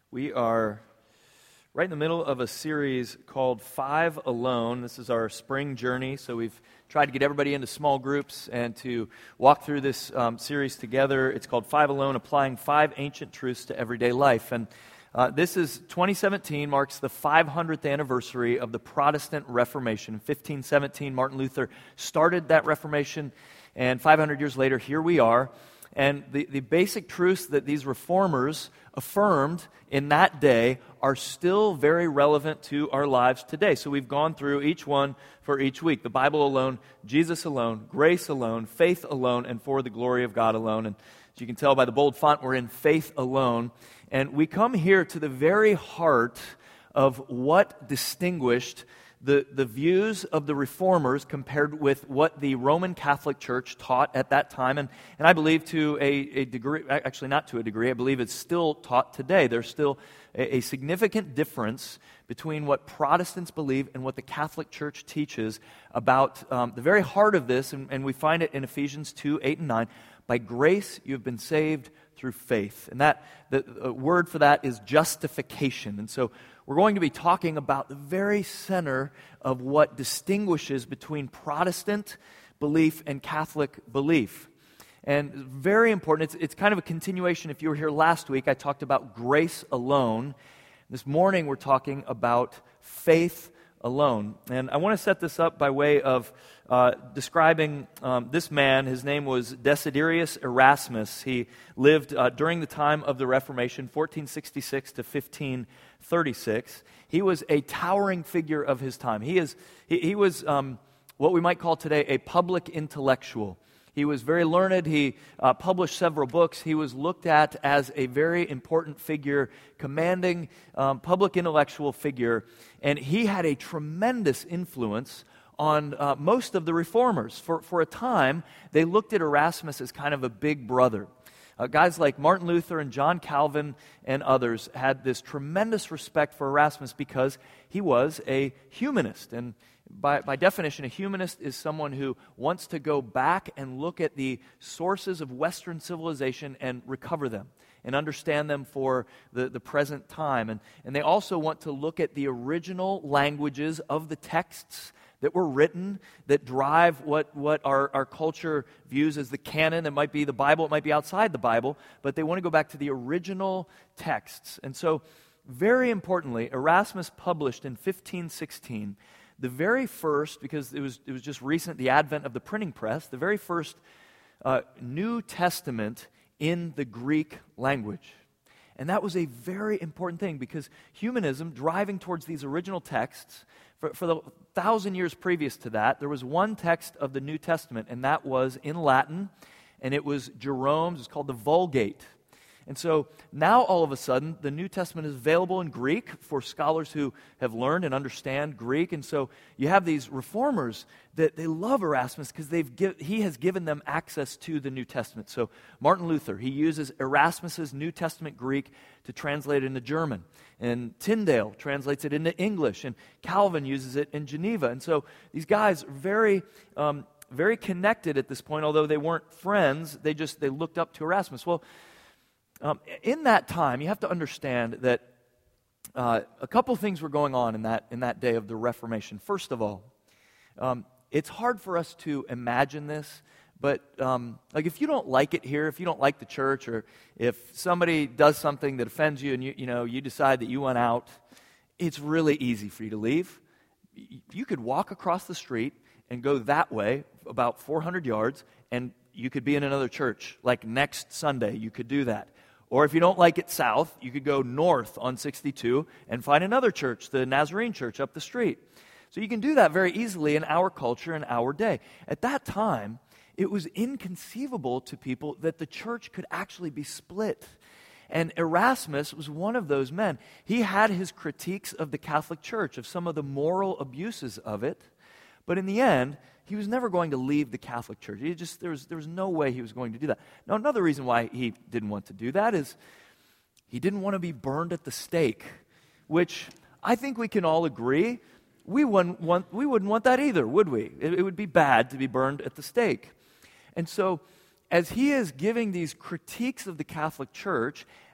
We are right in the middle of a series called Five Alone. This is our spring journey, so we've tried to get everybody into small groups and to walk through this series together. It's called Five Alone, Applying Five Ancient Truths to Everyday Life. And this is 2017, marks the 500th anniversary of the Protestant Reformation. In 1517, Martin Luther started that Reformation, and 500 years later, here we are. And the basic truths that these reformers affirmed in that day are still very relevant to our lives today. So we've gone through each one for each week. The Bible alone, Jesus alone, grace alone, faith alone, and for the glory of God alone. And as you can tell by the bold font, we're in faith alone. And we come here to the very heart of what distinguished the views of the reformers compared with what the Roman Catholic Church taught at that time. And I believe to a degree, actually not to a degree, I believe it's still taught today. There's still a significant difference between what Protestants believe and what the Catholic Church teaches about the very heart of this, and we find it in Ephesians 2, 8, and 9. By grace you have been saved through faith. And that the word for that is justification. And so we're going to be talking about the very center of what distinguishes between Protestant belief and Catholic belief. And very important, it's kind of a continuation. If you were here last week, I talked about grace alone. This morning we're talking about faith alone. And I want to set this up by way of describing this man. His name was Desiderius Erasmus. He lived during the time of the Reformation, 1466 to 1536. He was a towering figure of his time. He was what we might call today a public intellectual. He was very learned. He published several books. He was looked at as a very important figure, commanding public intellectual figure. And he had a tremendous influence on most of the reformers. For a time, they looked at Erasmus as kind of a big brother. Guys like Martin Luther and John Calvin and others had this tremendous respect for Erasmus because he was a humanist. And by definition, a humanist is someone who wants to go back and look at the sources of Western civilization and recover them and understand them for the present time. And they also want to look at the original languages of the texts that were written that drive what our culture views as the canon. It might be the Bible, it might be outside the Bible, but they want to go back to the original texts. And so, very importantly, Erasmus published in 1516 the very first, because it was just recent, the advent of the printing press, the very first New Testament in the Greek language. And that was a very important thing because humanism, driving towards these original texts, for the 1,000 years previous to that, there was one text of the New Testament, and that was in Latin, and it was Jerome's. It's called the Vulgate. And so now all of a sudden, the New Testament is available in Greek for scholars who have learned and understand Greek. And so you have these reformers that they love Erasmus because he has given them access to the New Testament. So Martin Luther, he uses Erasmus's New Testament Greek to translate it into German. And Tyndale translates it into English. And Calvin uses it in Geneva. And so these guys are very connected at this point, although they weren't friends. They looked up to Erasmus. Well, in that time, you have to understand that a couple things were going on in that day of the Reformation. First of all, it's hard for us to imagine this, but like if you don't like it here, if you don't like the church, or if somebody does something that offends you and you decide that you want out, it's really easy for you to leave. You could walk across the street and go that way about 400 yards, and you could be in another church. Like next Sunday, you could do that. Or if you don't like it south, you could go north on 62 and find another church, the Nazarene church up the street. So you can do that very easily in our culture and our day. At that time, it was inconceivable to people that the church could actually be split. And Erasmus was one of those men. He had his critiques of the Catholic Church, of some of the moral abuses of it. But in the end, he was never going to leave the Catholic Church. There was no way he was going to do that. Now, another reason why he didn't want to do that is he didn't want to be burned at the stake, which I think we can all agree we wouldn't want that either, would we? It would be bad to be burned at the stake. And so, as he is giving these critiques of the Catholic Church,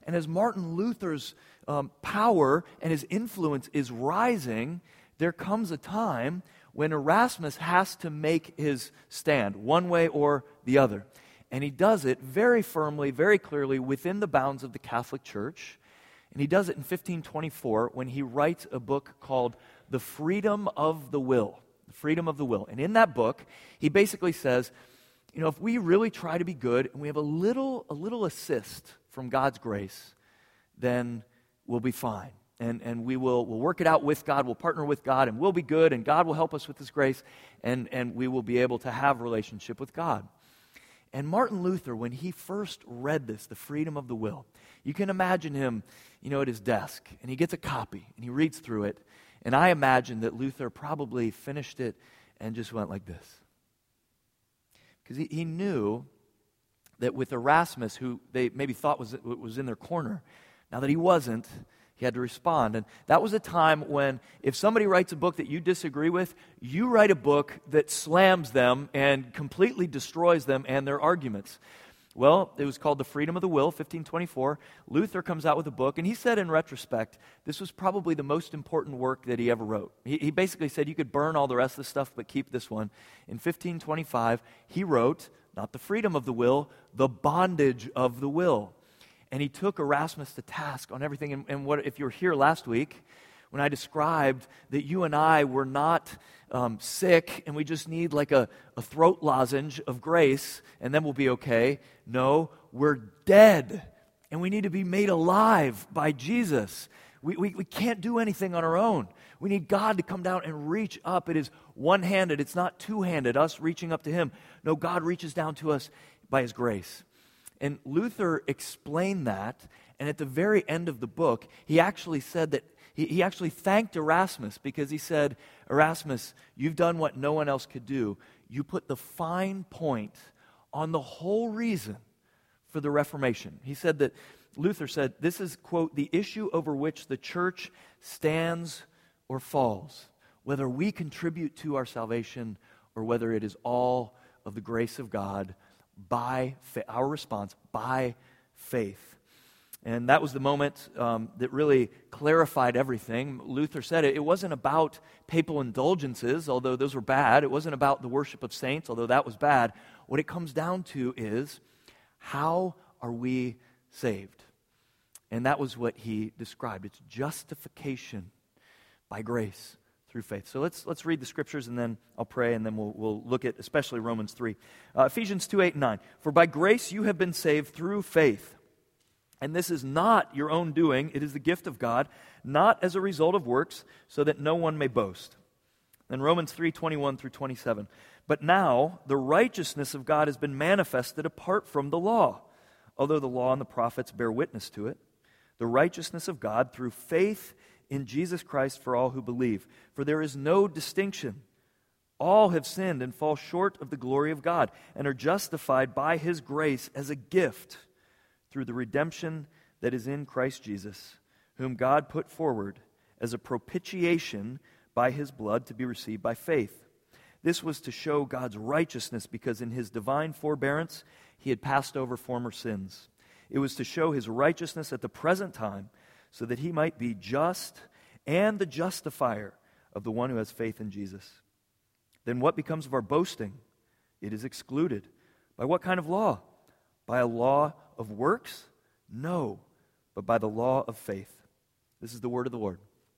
And as Martin Luther's power and his influence is rising, there comes a time when Erasmus has to make his stand, one way or the other. And he does it very firmly, very clearly within the bounds of the Catholic Church. And he does it in 1524 when he writes a book called The Freedom of the Will. The Freedom of the Will. And in that book, he basically says, if we really try to be good and we have a little assist from God's grace, then we'll be fine. And we'll work it out with God, we'll partner with God, and we'll be good, and God will help us with His grace, and we will be able to have a relationship with God. And Martin Luther, when he first read this, The Freedom of the Will, you can imagine him, at his desk, and he gets a copy, and he reads through it, and I imagine that Luther probably finished it and just went like this. Because he knew that with Erasmus, who they maybe thought was in their corner, now that he wasn't, he had to respond. And that was a time when if somebody writes a book that you disagree with, you write a book that slams them and completely destroys them and their arguments. Well, it was called The Freedom of the Will, 1524. Luther comes out with a book, and he said in retrospect, this was probably the most important work that he ever wrote. He basically said you could burn all the rest of the stuff, but keep this one. In 1525, he wrote, not the freedom of the will, the bondage of the will. And he took Erasmus to task on everything. And what if you were here last week, when I described that you and I were not sick and we just need like a throat lozenge of grace and then we'll be okay. No, we're dead and we need to be made alive by Jesus. We can't do anything on our own. We need God to come down and reach up. It is one-handed. It's not two-handed, us reaching up to Him. No, God reaches down to us by His grace. And Luther explained that, and at the very end of the book, he actually said that he actually thanked Erasmus because he said, Erasmus, you've done what no one else could do. You put the fine point on the whole reason for the Reformation. He said that, Luther said, this is, quote, the issue over which the church stands or falls, whether we contribute to our salvation or whether it is all of the grace of God by our response by faith. And that was the moment that really clarified everything. Luther said it wasn't about papal indulgences, although those were bad. It wasn't about the worship of saints, although that was bad. What it comes down to is, how are we saved? And that was what he described. It's justification by grace through faith. So let's read the scriptures, and then I'll pray, and then we'll look at especially Romans 3. Ephesians 2, 8, and 9. For by grace you have been saved through faith. And this is not your own doing. It is the gift of God, not as a result of works, so that no one may boast. Then Romans 3, 21 through 27. But now the righteousness of God has been manifested apart from the law, although the law and the prophets bear witness to it. The righteousness of God through faith in Jesus Christ for all who believe. For there is no distinction. All have sinned and fall short of the glory of God, and are justified by His grace as a gift through the redemption that is in Christ Jesus, whom God put forward as a propitiation by His blood to be received by faith. This was to show God's righteousness, because in His divine forbearance He had passed over former sins. It was to show His righteousness at the present time, so that He might be just and the justifier of the one who has faith in Jesus. Then what becomes of our boasting? It is excluded. By what kind of law? By a law of works? No, but by the law of faith. This is the word of the Lord.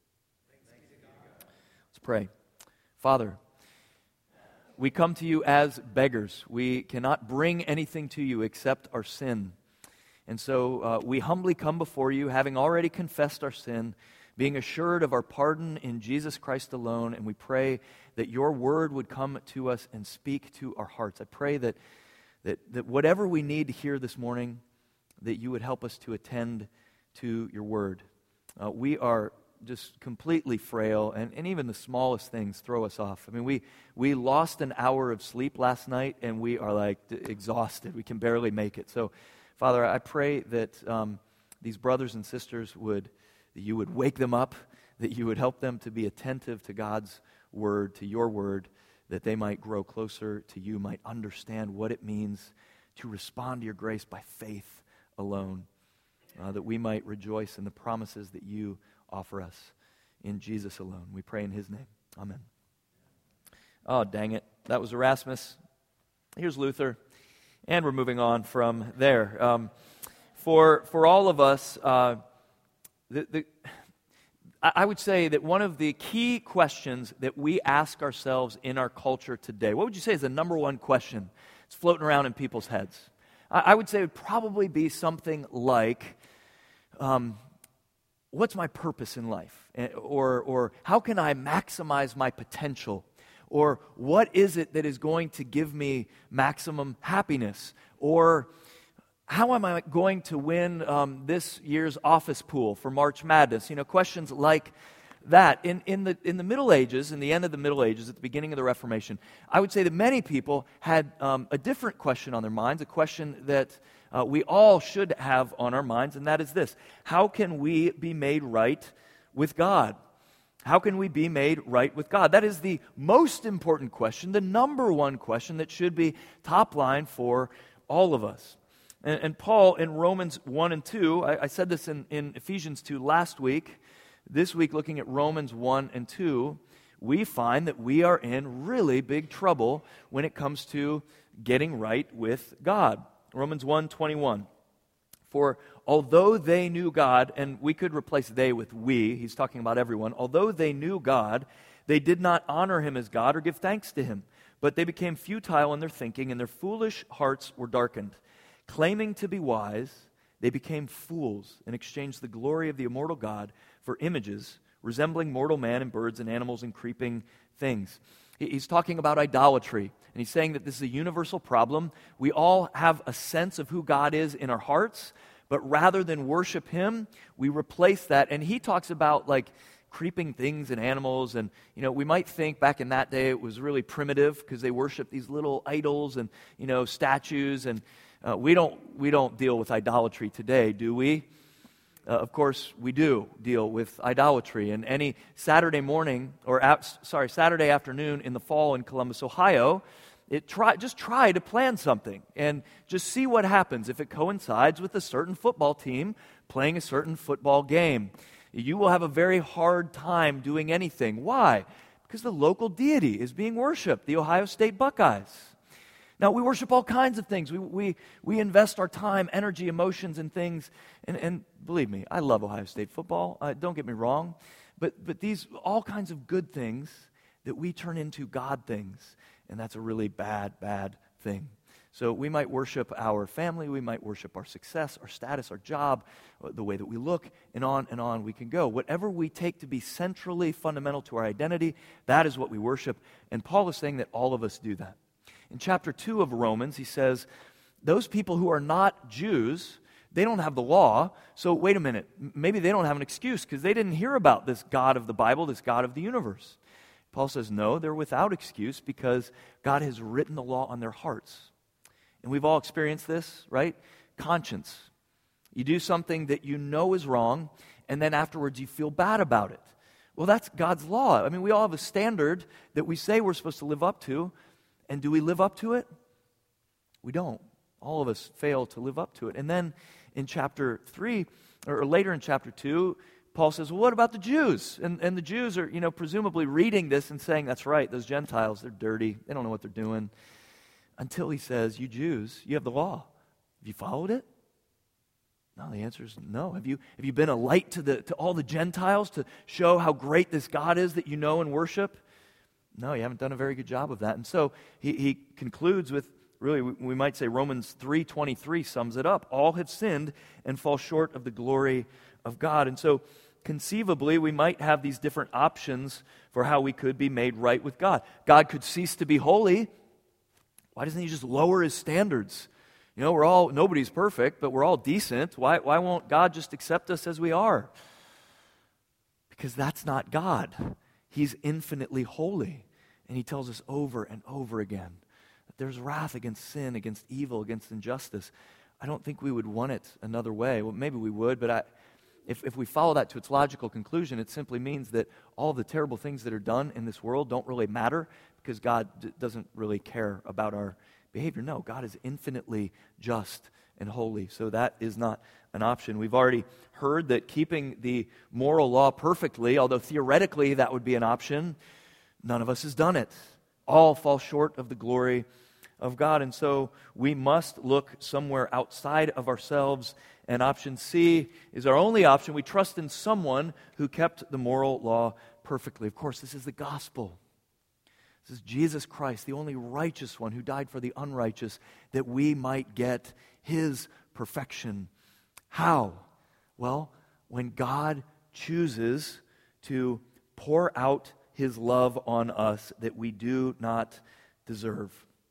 Let's pray. Father, we come to You as beggars. We cannot bring anything to You except our sin. And so we humbly come before You, having already confessed our sin, being assured of our pardon in Jesus Christ alone, and we pray that Your word would come to us and speak to our hearts. I pray that whatever we need to hear this morning, that You would help us to attend to Your word. We are just completely frail, and even the smallest things throw us off. I mean, we lost an hour of sleep last night, and we are like exhausted. We can barely make it. So, Father, I pray that these brothers and sisters that You would wake them up, that You would help them to be attentive to God's word, to Your word, that they might grow closer to You, might understand what it means to respond to Your grace by faith alone. that we might rejoice in the promises that you offer us in Jesus alone. We pray in his name. Amen. Oh, dang it. That was Erasmus. Here's Luther. And we're moving on from there. For all of us, I would say that one of the key questions that we ask ourselves in our culture today, what would you say is the number one question that's floating around in people's heads? I would say it would probably be something like, what's my purpose in life? Or how can I maximize my potential? Or what is it that is going to give me maximum happiness? Or how am I going to win this year's office pool for March Madness? Questions like that. In the Middle Ages, in the end of the Middle Ages, at the beginning of the Reformation, I would say that many people had a different question on their minds, a question that we all should have on our minds, and that is this: how can we be made right with God? How can we be made right with God? That is the most important question, the number one question that should be top line for all of us. And Paul in Romans 1 and 2, I said this in Ephesians 2 last week. This week, looking at Romans 1 and 2, we find that we are in really big trouble when it comes to getting right with God. Romans 1:21. For although they knew God, and we could replace they with we, he's talking about everyone, although they knew God, they did not honor him as God or give thanks to him, but they became futile in their thinking, and their foolish hearts were darkened. Claiming to be wise, they became fools and exchanged the glory of the immortal God for images resembling mortal man and birds and animals and creeping things. He's talking about idolatry, and he's saying that this is a universal problem. We all have a sense of who God is in our hearts, but rather than worship him, we replace that. And he talks about like creeping things and animals, and we might think back in that day it was really primitive because they worshiped these little idols and statues, and we don't deal with idolatry today, do we? Of course, we do deal with idolatry. And any Saturday morning, Saturday afternoon in the fall in Columbus, Ohio, just try to plan something and just see what happens if it coincides with a certain football team playing a certain football game. You will have a very hard time doing anything. Why? Because the local deity is being worshipped, the Ohio State Buckeyes. Now, we worship all kinds of things. We invest our time, energy, emotions in things. And believe me, I love Ohio State football. Don't get me wrong. But these all kinds of good things that we turn into God things. And that's a really bad thing. So we might worship our family. We might worship our success, our status, our job, the way that we look, and on we can go. Whatever we take to be centrally fundamental to our identity, that is what we worship. And Paul is saying that all of us do that. In chapter 2 of Romans, he says, those people who are not Jews, they don't have the law, so wait a minute, maybe they don't have an excuse because they didn't hear about this God of the Bible, this God of the universe. Paul says, no, they're without excuse because God has written the law on their hearts. And we've all experienced this, right? Conscience. You do something that you know is wrong, and then afterwards you feel bad about it. Well, that's God's law. I mean, we all have a standard that we say we're supposed to live up to. And do we live up to it? We don't. All of us fail to live up to it. And then in chapter 3, or later in chapter 2, Paul says, well, what about the Jews? And the Jews are, presumably reading this and saying, that's right, those Gentiles, they're dirty. They don't know what they're doing. Until he says, you Jews, you have the law. Have you followed it? No, the answer is no. Have you been a light to all the Gentiles to show how great this God is that you know and worship? No, you haven't done a very good job of that. And so he concludes with, really, we might say Romans 3:23 sums it up. All have sinned and fall short of the glory of God. And so conceivably, we might have these different options for how we could be made right with God. God could cease to be holy. Why doesn't he just lower his standards? Nobody's perfect, but we're all decent. Why won't God just accept us as we are? Because that's not God. He's infinitely holy. And he tells us over and over again that there's wrath against sin, against evil, against injustice. I don't think we would want it another way. Well, maybe we would, but if we follow that to its logical conclusion, it simply means that all the terrible things that are done in this world don't really matter because God doesn't really care about our behavior. No, God is infinitely just and holy. So that is not an option. We've already heard that keeping the moral law perfectly, although theoretically that would be an option, none of us has done it. All fall short of the glory of God. And so we must look somewhere outside of ourselves. And option C is our only option. We trust in someone who kept the moral law perfectly. Of course, this is the gospel. This is Jesus Christ, the only righteous one who died for the unrighteous, that we might get his perfection. How? Well, when God chooses to pour out his love on us that we do not deserve.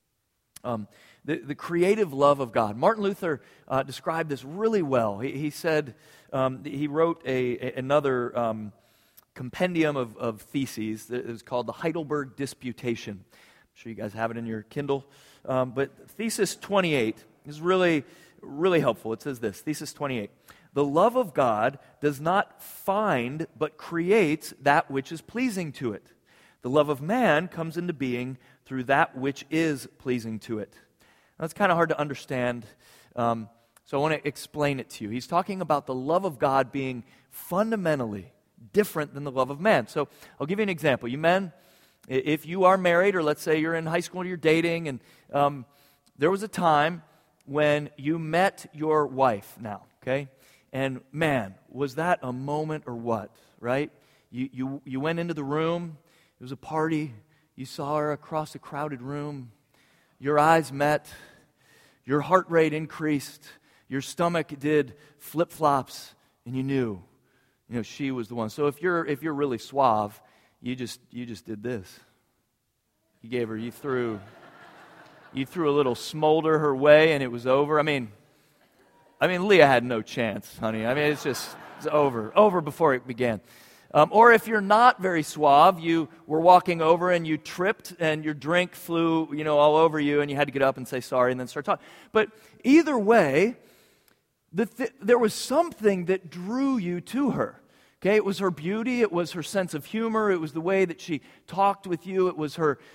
The creative love of God. Martin Luther described this really well. He said, he wrote another compendium of theses that is called the Heidelberg Disputation. I'm sure you guys have it in your Kindle. But Thesis 28 is really, really helpful. It says this, Thesis 28. The love of God does not find but creates that which is pleasing to it. The love of man comes into being through that which is pleasing to it. Now, that's kind of hard to understand, so I want to explain it to you. He's talking about the love of God being fundamentally different than the love of man. So I'll give you an example. You men, if you are married, or let's say you're in high school and you're dating, and there was a time when you met your wife now, okay? And man, was that a moment or what, right? You went into the room, it was a party, you saw her across a crowded room, your eyes met, your heart rate increased, your stomach did flip-flops, and you knew she was the one. So if you're really suave, you just did this. You threw a little smolder her way, and it was over. I mean, Leah had no chance, honey. It's over before it began. Or if you're not very suave, you were walking over and you tripped and your drink flew, all over you, and you had to get up and say sorry and then start talking. But either way, there was something that drew you to her. Okay, it was her beauty, it was her sense of humor, it was the way that she talked with you, it was her,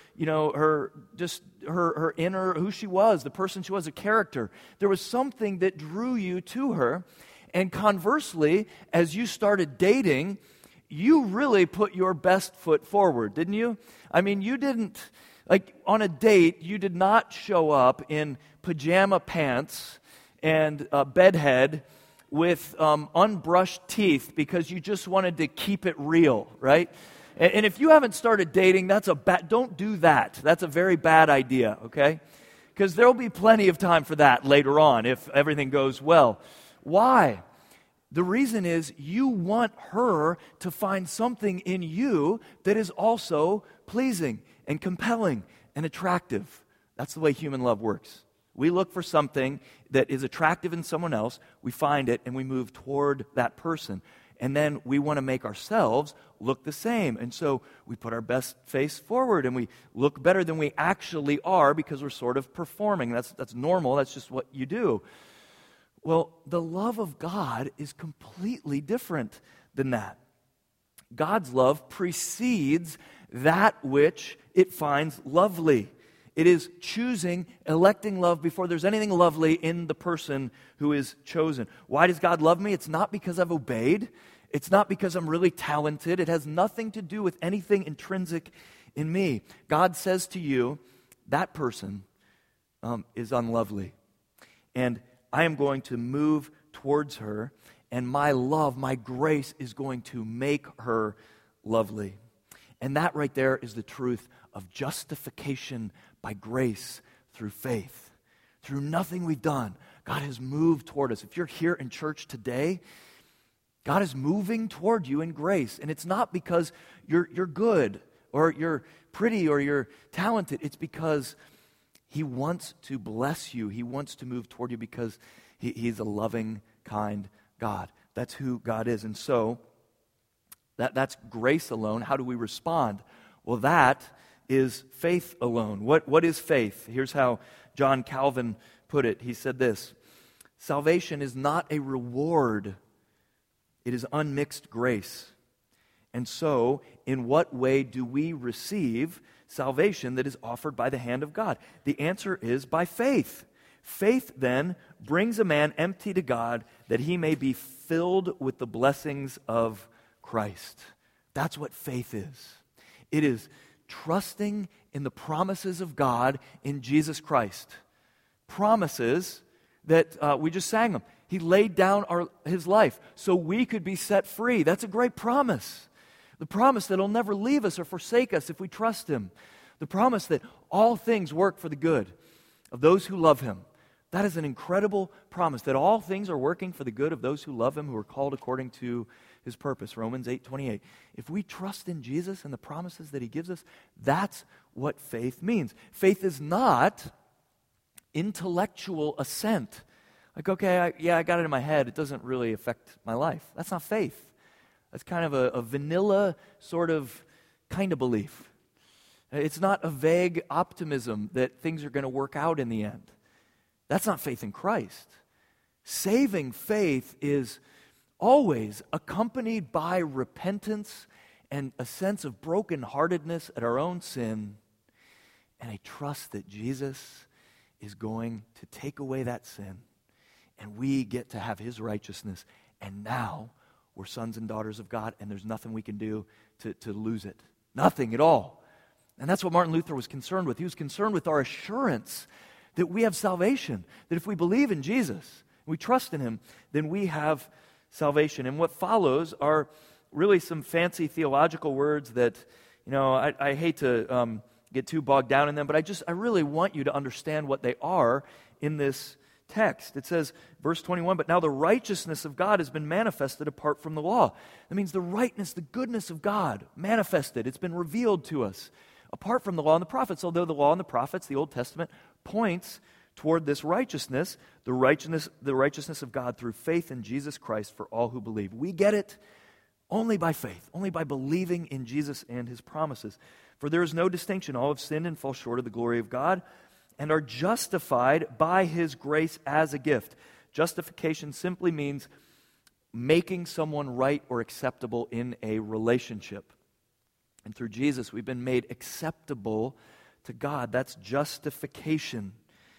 her inner, who she was, the person she was, a character. There was something that drew you to her, and conversely, as you started dating, you really put your best foot forward, didn't you? You didn't, on a date, you did not show up in pajama pants and bedhead with unbrushed teeth because you just wanted to keep it real, right? And if you haven't started dating, don't do that. That's a very bad idea, okay? Because there'll be plenty of time for that later on if everything goes well. Why? The reason is you want her to find something in you that is also pleasing and compelling and attractive. That's the way human love works. We look for something that is attractive in someone else, we find it, and we move toward that person. And then we want to make ourselves look the same. And so we put our best face forward, and we look better than we actually are because we're sort of performing. That's normal. That's just what you do. Well, the love of God is completely different than that. God's love precedes that which it finds lovely. It is choosing, electing love before there's anything lovely in the person who is chosen. Why does God love me? It's not because I've obeyed. It's not because I'm really talented. It has nothing to do with anything intrinsic in me. God says to you, that person is unlovely. And I am going to move towards her, and my love, my grace is going to make her lovely. And that right there is the truth of justification by grace through faith. Through nothing we've done, God has moved toward us. If you're here in church today, God is moving toward you in grace. And it's not because you're good or you're pretty or you're talented. It's because He wants to bless you. He wants to move toward you because He's a loving, kind God. That's who God is. And so, that's grace alone. How do we respond? Well, that is faith alone. What is faith? Here's how John Calvin put it. He said this: salvation is not a reward. It is unmixed grace. And so, in what way do we receive salvation that is offered by the hand of God? The answer is by faith. Faith then brings a man empty to God that he may be filled with the blessings of Christ. That's what faith is. It is trusting in the promises of God in Jesus Christ. Promises that we just sang them. He laid down his life so we could be set free. That's a great promise. The promise that he'll never leave us or forsake us if we trust him. The promise that all things work for the good of those who love him. That is an incredible promise, that all things are working for the good of those who love him, who are called according to his purpose. Romans 8:28. If we trust in Jesus and the promises that he gives us, that's what faith means. Faith is not intellectual assent. Like, okay, I got it in my head. It doesn't really affect my life. That's not faith. That's kind of a vanilla sort of belief. It's not a vague optimism that things are going to work out in the end. That's not faith in Christ. Saving faith is always accompanied by repentance and a sense of brokenheartedness at our own sin and a trust that Jesus is going to take away that sin and we get to have his righteousness, and now we're sons and daughters of God and there's nothing we can do to lose it. Nothing at all. And that's what Martin Luther was concerned with. He was concerned with our assurance that we have salvation, that if we believe in Jesus, we trust in him, then we have salvation. And what follows are really some fancy theological words that, I hate to get too bogged down in them, but I really want you to understand what they are in this text. It says, verse 21, but now the righteousness of God has been manifested apart from the law. That means the rightness, the goodness of God manifested. It's been revealed to us apart from the law and the prophets, although the law and the prophets, the Old Testament, points toward this righteousness, the righteousness of God through faith in Jesus Christ for all who believe. We get it only by faith, only by believing in Jesus and his promises. For there is no distinction. All have sinned and fall short of the glory of God and are justified by his grace as a gift. Justification simply means making someone right or acceptable in a relationship. And through Jesus, we've been made acceptable to God. That's justification.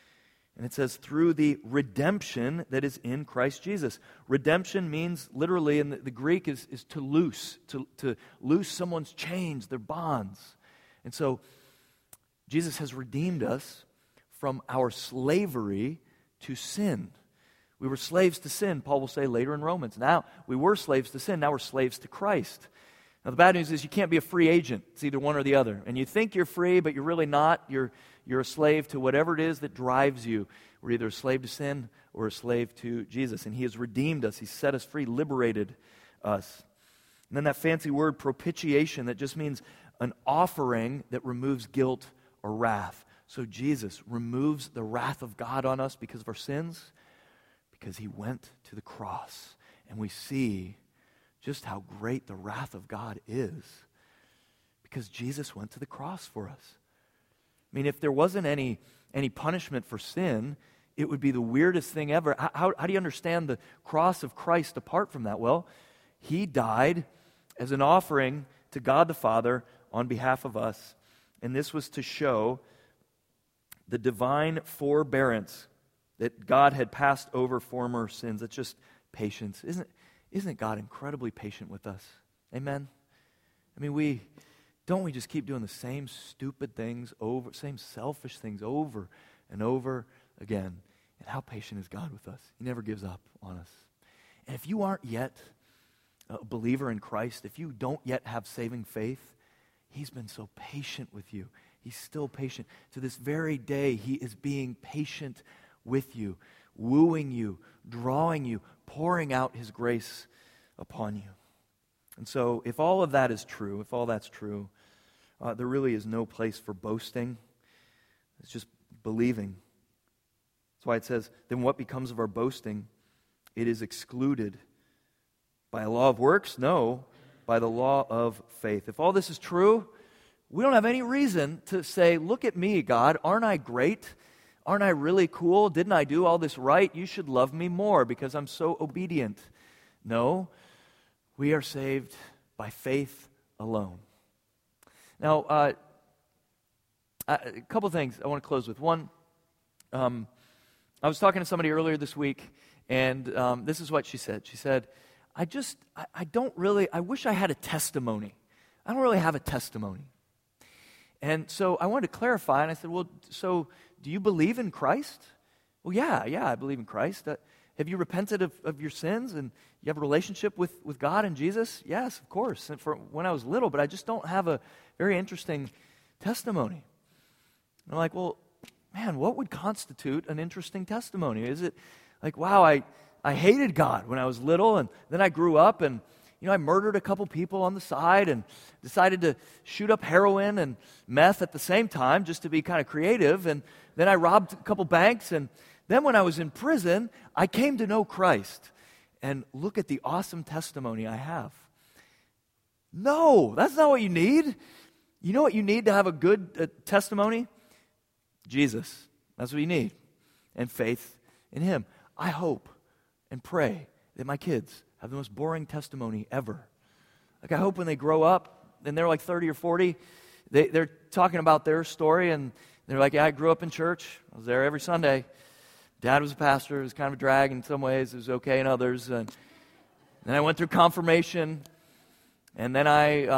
And it says, through the redemption that is in Christ Jesus. Redemption means, literally in the Greek, is to loose. To loose someone's chains, their bonds. And so, Jesus has redeemed us from our slavery to sin. We were slaves to sin, Paul will say later in Romans. Now, we were slaves to sin, now we're slaves to Christ. Now, the bad news is you can't be a free agent. It's either one or the other. And you think you're free, but you're really not. You're a slave to whatever it is that drives you. We're either a slave to sin or a slave to Jesus. And he has redeemed us. He's set us free, liberated us. And then that fancy word, propitiation, that just means an offering that removes guilt or wrath. So Jesus removes the wrath of God on us because of our sins, because he went to the cross. And we see just how great the wrath of God is because Jesus went to the cross for us. I mean, if there wasn't any punishment for sin, it would be the weirdest thing ever. How do you understand the cross of Christ apart from that? Well, he died as an offering to God the Father on behalf of us, and this was to show the divine forbearance that God had passed over former sins. It's just patience. Isn't God incredibly patient with us? Amen? I mean, don't we just keep doing the same stupid things same selfish things over and over again? And how patient is God with us? He never gives up on us. And if you aren't yet a believer in Christ, if you don't yet have saving faith, he's been so patient with you. He's still patient. To this very day, he is being patient with you, wooing you, drawing you, pouring out his grace upon you. And so, if all of that is true, there really is no place for boasting. It's just believing. That's why it says, then what becomes of our boasting? It is excluded. By a law of works? No, by the law of faith. If all this is true, we don't have any reason to say, look at me, God, aren't I great? Aren't I really cool? Didn't I do all this right? You should love me more because I'm so obedient. No, we are saved by faith alone. Now, a couple things I want to close with. One, I was talking to somebody earlier this week, and this is what she said. She said, I wish I had a testimony. I don't really have a testimony. And so I wanted to clarify, and I said, well, so do you believe in Christ? Well, yeah, I believe in Christ. Have you repented of your sins, and you have a relationship with God and Jesus? Yes, of course, and for when I was little, but I just don't have a very interesting testimony. And I'm like, well, man, what would constitute an interesting testimony? Is it like, wow, I hated God when I was little, and then I grew up, and I murdered a couple people on the side and decided to shoot up heroin and meth at the same time just to be kind of creative, and then I robbed a couple banks, and then when I was in prison, I came to know Christ. And look at the awesome testimony I have. No, that's not what you need. You know what you need to have a good testimony? Jesus. That's what you need. And faith in Him. I hope and pray that my kids have the most boring testimony ever. Like, I hope when they grow up and they're like 30 or 40, they're talking about their story and they're like, yeah, I grew up in church. I was there every Sunday. Dad was a pastor. It was kind of a drag in some ways. It was okay in others. And then I went through confirmation. And then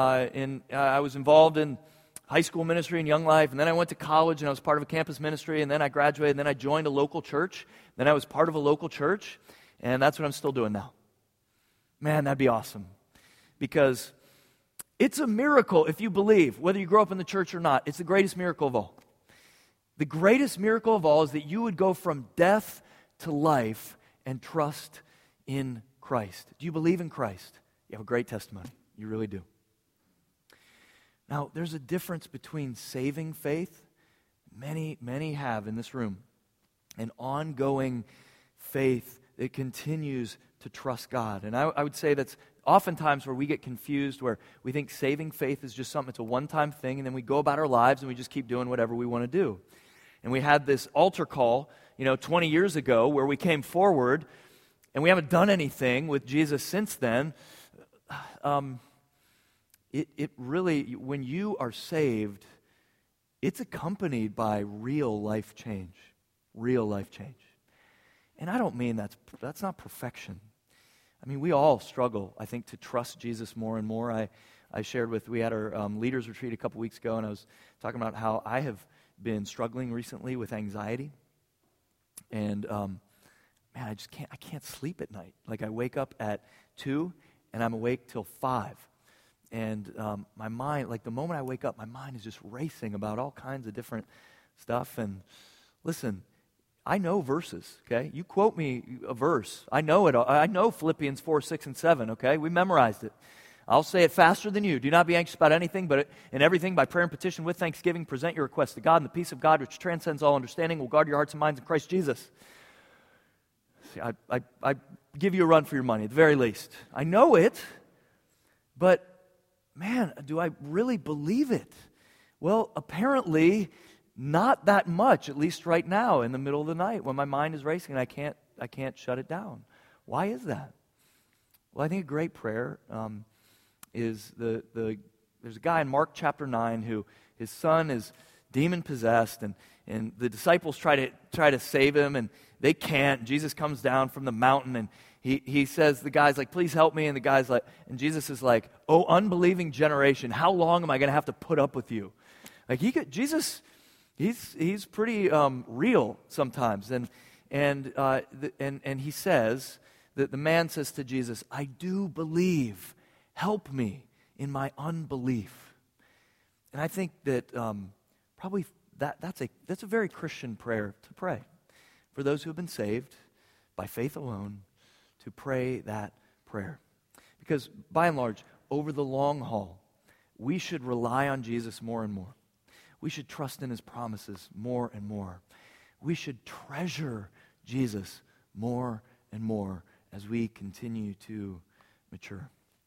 I was involved in high school ministry and young life. And then I went to college and I was part of a campus ministry. And then I graduated. And then I joined a local church. Then I was part of a local church. And that's what I'm still doing now. Man, that'd be awesome. Because it's a miracle if you believe, whether you grow up in the church or not. It's the greatest miracle of all. The greatest miracle of all is that you would go from death to life and trust in Christ. Do you believe in Christ? You have a great testimony. You really do. Now, there's a difference between saving faith, many have in this room, and ongoing faith that continues to trust God. And I would say that's oftentimes where we get confused, where we think saving faith is just something, it's a one-time thing, and then we go about our lives and we just keep doing whatever we want to do. And we had this altar call, 20 years ago where we came forward, and we haven't done anything with Jesus since then. It really, when you are saved, it's accompanied by real life change. Real life change. And I don't mean that's not perfection. I mean, we all struggle, I think, to trust Jesus more and more. I shared we had our leaders retreat a couple weeks ago, and I was talking about how I have been struggling recently with anxiety. And, man, I can't sleep at night. Like, I wake up at 2, and I'm awake till 5. And my mind, like the moment I wake up, my mind is just racing about all kinds of different stuff. And listen, I know verses, okay? You quote me a verse. I know it. I know Philippians 4, 6, and 7, okay? We memorized it. I'll say it faster than you. Do not be anxious about anything, but in everything, by prayer and petition with thanksgiving, present your requests to God, and the peace of God, which transcends all understanding, will guard your hearts and minds in Christ Jesus. See, I give you a run for your money, at the very least. I know it, but, man, do I really believe it? Well, apparently not that much, at least right now, in the middle of the night, when my mind is racing and I can't shut it down. Why is that? Well, I think a great prayer is there's a guy in Mark chapter 9 who his son is demon possessed, and the disciples try to save him, and they can't. Jesus comes down from the mountain, and he says, the guy's like, please help me, and the guy's like, and Jesus is like, oh, unbelieving generation, how long am I going to have to put up with you? Like, Jesus, he's pretty real sometimes, and he says that the man says to Jesus, I do believe. Help me in my unbelief. And I think that probably that's a very Christian prayer to pray. For those who have been saved by faith alone, to pray that prayer. Because by and large, over the long haul, we should rely on Jesus more and more. We should trust in His promises more and more. We should treasure Jesus more and more as we continue to mature.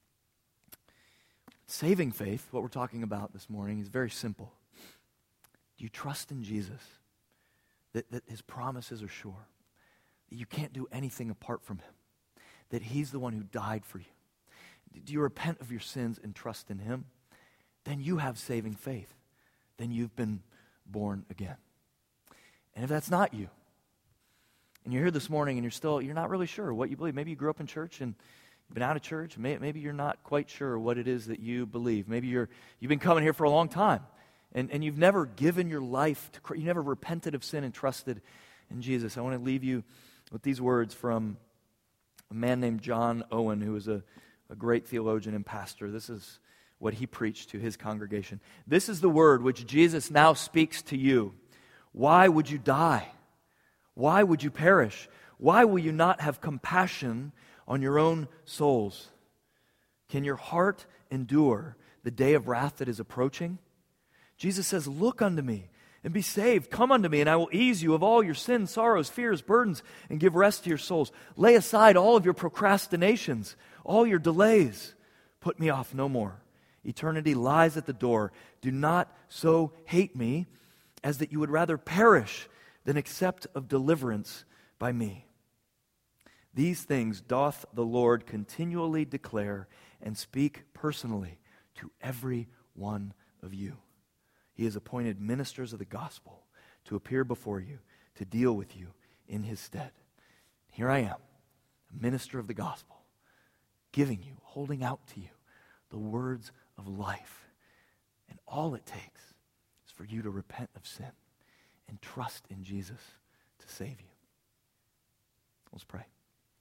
Saving faith, what we're talking about this morning, is very simple. Do you trust in Jesus? That His promises are sure? That you can't do anything apart from Him? That He's the one who died for you? Do you repent of your sins and trust in Him? Then you have saving faith. Then you've been born again. And if that's not you, and you're here this morning and you're not really sure what you believe. Maybe you grew up in church and you've been out of church. Maybe you're not quite sure what it is that you believe. Maybe you've been coming here for a long time and you've never given your life to Christ. You never repented of sin and trusted in Jesus. I want to leave you with these words from a man named John Owen, who was a great theologian and pastor. This is what he preached to his congregation. This is the word which Jesus now speaks to you. Why would you die? Why would you perish? Why will you not have compassion on your own souls? Can your heart endure the day of wrath that is approaching? Jesus says, look unto me and be saved. Come unto me, and I will ease you of all your sins, sorrows, fears, burdens, and give rest to your souls. Lay aside all of your procrastinations, all your delays. Put me off no more. Eternity lies at the door. Do not so hate me as that you would rather perish than accept of deliverance by me. These things doth the Lord continually declare and speak personally to every one of you. He has appointed ministers of the gospel to appear before you, to deal with you in his stead. Here I am, a minister of the gospel, giving you, holding out to you the words of life. And all it takes is for you to repent of sin and trust in Jesus to save you. Let's pray.